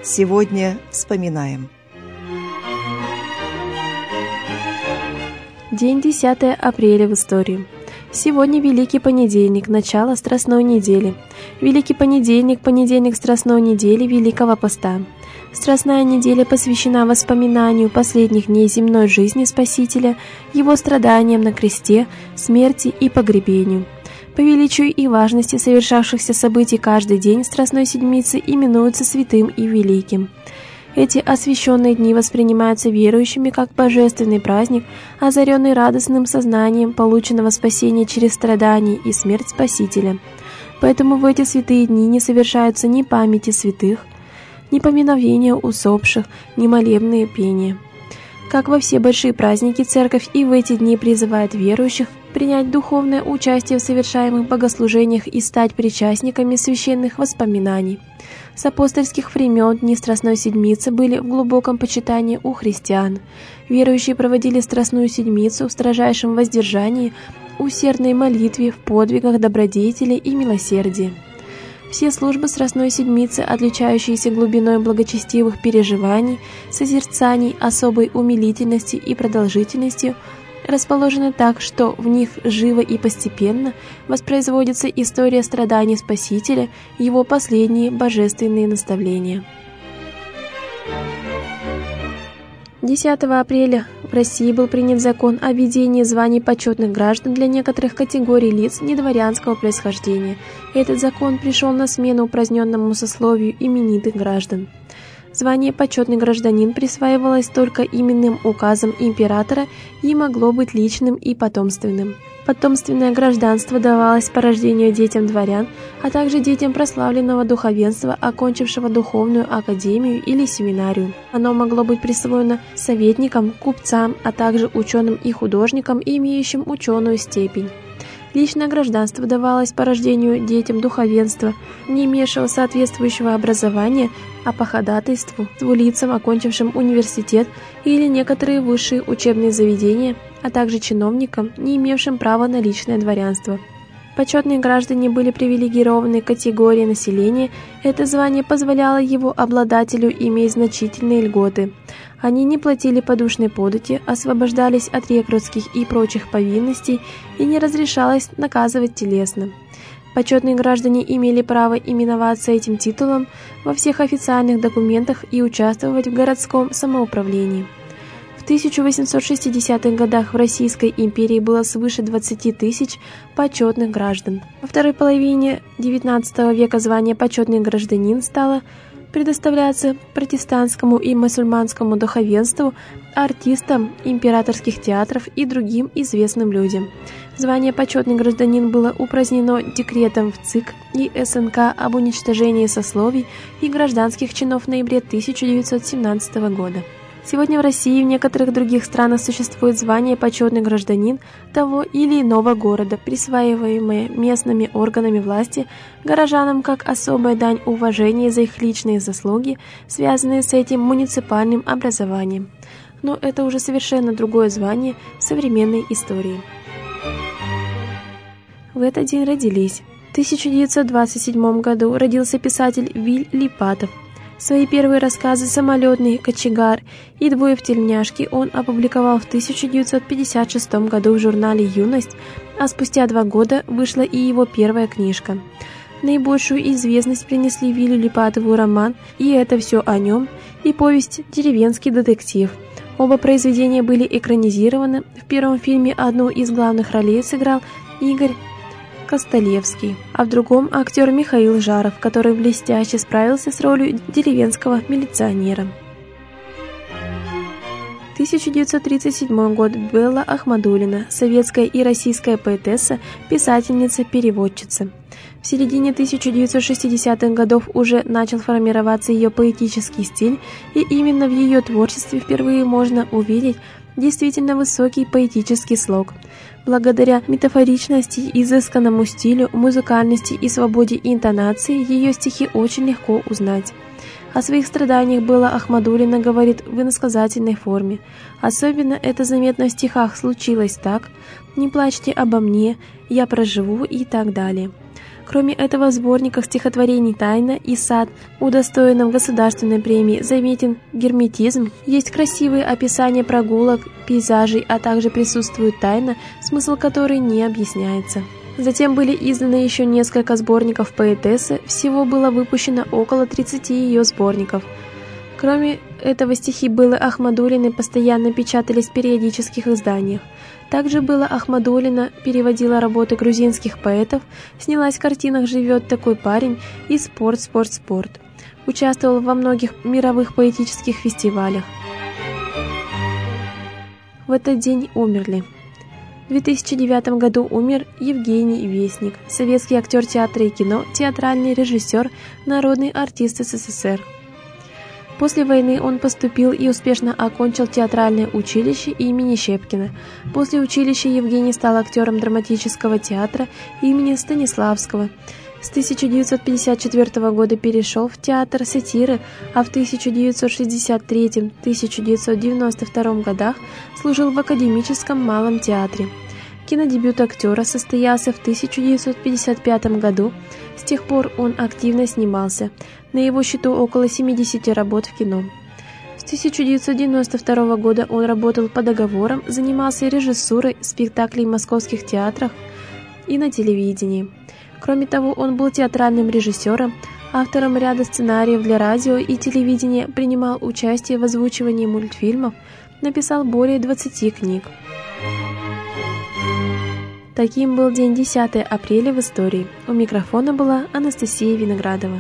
Сегодня вспоминаем. День 10 апреля в истории. Сегодня Великий понедельник, начало Страстной недели. Великий понедельник, понедельник Страстной недели Великого Поста. Страстная неделя посвящена воспоминанию последних дней земной жизни Спасителя, Его страданиям на кресте, смерти и погребению. По величию и важности совершавшихся событий каждый день Страстной Седмицы именуются святым и великим. Эти освященные дни воспринимаются верующими как божественный праздник, озаренный радостным сознанием полученного спасения через страдания и смерть Спасителя. Поэтому в эти святые дни не совершаются ни памяти святых, ни поминовения усопших, ни молебные пения. Как во все большие праздники, Церковь и в эти дни призывает верующих принять духовное участие в совершаемых богослужениях и стать причастниками священных воспоминаний. С апостольских времен дни Страстной Седмицы были в глубоком почитании у христиан. Верующие проводили Страстную Седмицу в строжайшем воздержании, усердной молитве, в подвигах добродетели и милосердия. Все службы Страстной Седмицы, отличающиеся глубиной благочестивых переживаний, созерцаний, особой умилительности и продолжительностью, расположены так, что в них живо и постепенно воспроизводится история страданий Спасителя, его последние божественные наставления. 10 апреля в России был принят закон о введении званий почетных граждан для некоторых категорий лиц недворянского происхождения. Этот закон пришел на смену упраздненному сословию именитых граждан. Звание «почетный гражданин» присваивалось только именным указом императора и могло быть личным и потомственным. Потомственное гражданство давалось по рождению детям дворян, а также детям прославленного духовенства, окончившего духовную академию или семинарию. Оно могло быть присвоено советникам, купцам, а также ученым и художникам, имеющим ученую степень. Личное гражданство давалось по рождению детям духовенства, не имевшего соответствующего образования, а по ходатайству лицам, окончившим университет или некоторые высшие учебные заведения, а также чиновникам, не имевшим права на личное дворянство. Почетные граждане были привилегированной категорией населения, это звание позволяло его обладателю иметь значительные льготы. Они не платили подушной подати, освобождались от рекрутских и прочих повинностей и не разрешалось наказывать телесно. Почетные граждане имели право именоваться этим титулом во всех официальных документах и участвовать в городском самоуправлении. В 1860-х годах в Российской империи было свыше 20 тысяч почетных граждан. Во второй половине XIX века звание «почетный гражданин» стало предоставляться протестантскому и мусульманскому духовенству, артистам императорских театров и другим известным людям. Звание «почетный гражданин» было упразднено декретом в ЦИК и СНК об уничтожении сословий и гражданских чинов в ноябре 1917 года. Сегодня в России и в некоторых других странах существует звание «почетный гражданин» того или иного города, присваиваемое местными органами власти горожанам как особая дань уважения за их личные заслуги, связанные с этим муниципальным образованием. Но это уже совершенно другое звание в современной истории. В этот день родились. В 1927 году родился писатель Виль Липатов. Свои первые рассказы «Самолетный кочегар» и «Двое в тельняшке» он опубликовал в 1956 году в журнале «Юность», а спустя 2 года вышла и его первая книжка. Наибольшую известность принесли Вилю Липатову роман «И это все о нем» и повесть «Деревенский детектив». Оба произведения были экранизированы. В первом фильме одну из главных ролей сыграл Игорь Костолевский, а в другом актер Михаил Жаров, который блестяще справился с ролью деревенского милиционера. 1937 год. Белла Ахмадуллина, советская и российская поэтесса, писательница, переводчица. В середине 1960-х годов уже начал формироваться ее поэтический стиль, и именно в ее творчестве впервые можно увидеть действительно высокий поэтический слог. Благодаря метафоричности, изысканному стилю, музыкальности и свободе интонации ее стихи очень легко узнать. О своих страданиях Белла Ахмадуллина говорит в иносказательной форме. Особенно это заметно в стихах «Случилось так», «Не плачьте обо мне», «Я проживу» и так далее. Кроме этого, в сборниках стихотворений «Тайна» и «Сад», удостоенном государственной премии, заметен герметизм. Есть красивые описания прогулок, пейзажей, а также присутствует тайна, смысл которой не объясняется. Затем были изданы еще несколько сборников поэтессы, всего было выпущено около 30 ее сборников. Кроме этого, стихи Беллы Ахмадуллиной постоянно печатались в периодических изданиях. Также Белла Ахмадуллина переводила работы грузинских поэтов, снялась в картинах «Живет такой парень» и «Спорт, спорт, спорт». Участвовала во многих мировых поэтических фестивалях. В этот день умерли. В 2009 году умер Евгений Весник, советский актер театра и кино, театральный режиссер, народный артист СССР. После войны он поступил и успешно окончил театральное училище имени Щепкина. После училища Евгений стал актером драматического театра имени Станиславского. С 1954 года перешел в театр сатиры, а в 1963-1992 годах служил в Академическом малом театре. Кинодебют актера состоялся в 1955 году. С тех пор он активно снимался. На его счету около 70 работ в кино. С 1992 года он работал по договорам, занимался режиссурой спектаклей в московских театрах и на телевидении. Кроме того, он был театральным режиссером, автором ряда сценариев для радио и телевидения, принимал участие в озвучивании мультфильмов, написал более 20 книг. Таким был день 10 апреля в истории. У микрофона была Анастасия Виноградова.